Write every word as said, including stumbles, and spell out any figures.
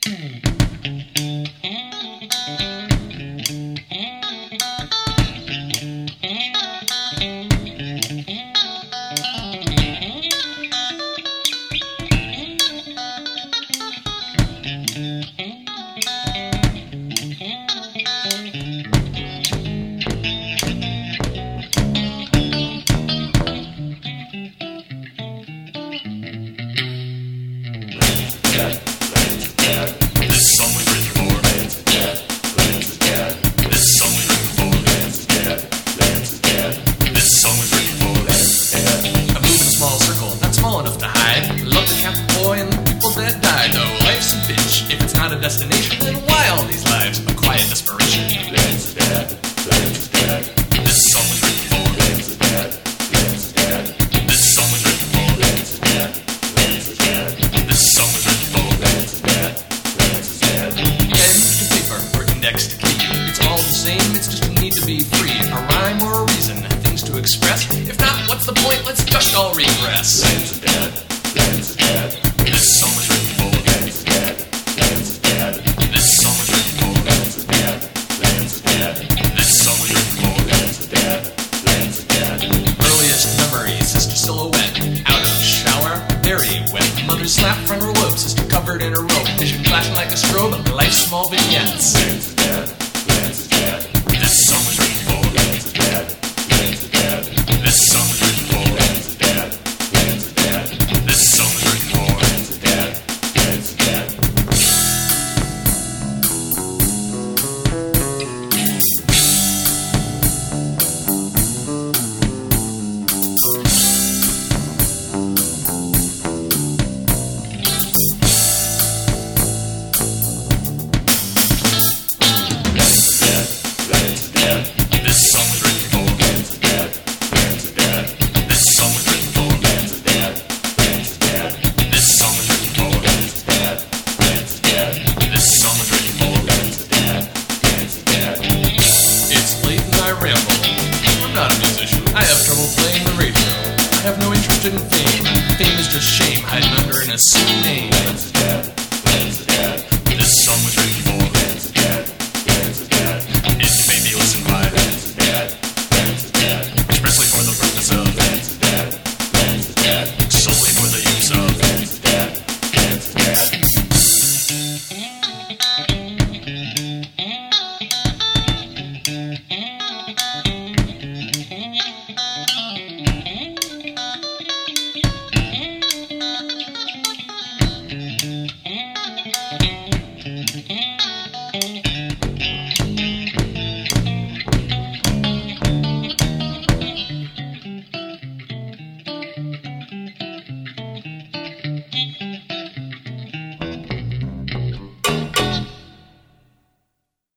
Destination, then why all these lives of quiet desperation? Lance is dead. Lance is dead. This song was written for Lance is dead. Lance is dead. This song was written for Lance is dead. Lance is dead. This song was written for Lance is dead. Lance is dead. Pen to paper or index to key. It's all the same, it's just a need to be free. A rhyme or a reason, things to express. If not, what's the point? Let's just all regress. Lance is dead. Lance is dead. This song was written for Lance is dead. Lance is dead. This song was written for Lance is dead. Lance is dead. This song was written for Lance is dead. Lance is dead. Earliest memory, sister silhouette. Out of shower, very wet. Mother's slap, front row rope, sister covered in a rope. Vision flashing like a strobe, life's small vignettes. Lance is dead. Lance is dead. This song was written for Lance is dead. Lance is dead. This song was written for Lance is dead. Lance is dead. This song was written for Lance is dead. Lance is dead. This song was written for Lance is dead. Lance is dead. This song was written for Lance is dead. Lance is dead. This song was written for Lance is dead. Lance is dead. This song was written for Lance is dead. Lance is dead. It's late and I ramble. I'm not a musician. I have trouble playing the radio. I have no interest in fame. Fame is just shame hiding under an assumed name. Lance is dead. Lance is dead. This song was written for Lance is dead. Lance is dead. It may be listened by Lance is dead. Lance is dead. expressly for the purpose of Lance is dead. Lance is dead. solely for the use of Lance is dead. Lance is dead.